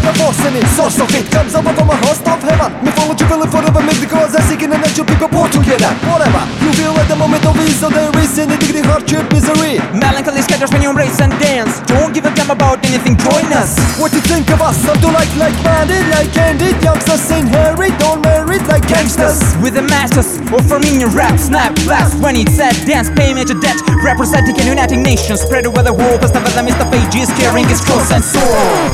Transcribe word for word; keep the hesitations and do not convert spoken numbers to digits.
the boss and it source of it comes over from a host of heaven. Me follow you feeling forever, make the cause I seek in the nature people pour together. Whatever you feel at the moment of ease, so there is any degree hardship, misery. Melancholy scatters when you race and dance. Don't give a damn about anything, join us. What you think of us? Some do like like bandit, like candid. Youngsters inherit, don't marry like gangsters. With the masters, offer me your rap, snap, blast. When it's sad, dance, pay major debt. Representing and uniting nations, spread over the world. Cause never the mist of ages, carrying his cross and sword.